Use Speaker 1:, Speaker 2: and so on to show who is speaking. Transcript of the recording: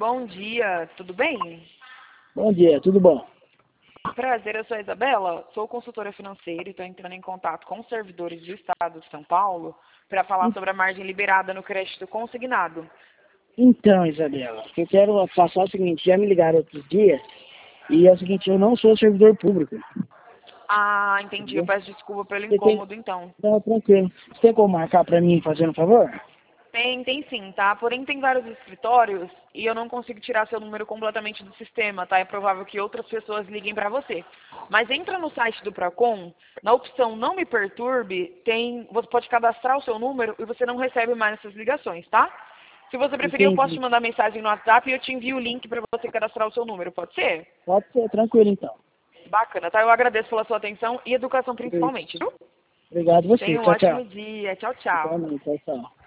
Speaker 1: Bom dia, tudo bem?
Speaker 2: Bom dia, tudo bom?
Speaker 1: Prazer, eu sou a Isabela, sou consultora financeira e estou entrando em contato com os servidores do Estado de São Paulo para falar sobre a margem liberada no crédito consignado.
Speaker 2: Então, Isabela, o que eu quero passar é o seguinte, já me ligaram outros dias, e é o seguinte, eu não sou servidor público,
Speaker 1: Ah, entendi, eu
Speaker 2: entendeu?
Speaker 1: peço desculpa pelo
Speaker 2: Você tem...
Speaker 1: incômodo então.
Speaker 2: Não, tranquilo. Você tem como marcar para mim, fazendo um favor?
Speaker 1: Tem sim, tá? Porém tem vários escritórios e eu não consigo tirar seu número completamente do sistema, tá? É provável que outras pessoas liguem para você. Mas entra no site do Procon, na opção Não Me Perturbe, você pode cadastrar o seu número e você não recebe mais essas ligações, tá? Se você preferir, eu posso te
Speaker 2: Entendi.
Speaker 1: mandar mensagem no WhatsApp e eu te envio o link para você cadastrar o seu número, pode ser?
Speaker 2: Pode ser, tranquilo então.
Speaker 1: Bacana, tá? Eu agradeço pela sua atenção e educação principalmente, viu?
Speaker 2: Obrigado você,
Speaker 1: Tenha um
Speaker 2: tchau, tchau.
Speaker 1: ótimo dia. Tchau, tchau.
Speaker 2: Igualmente, tchau, tchau.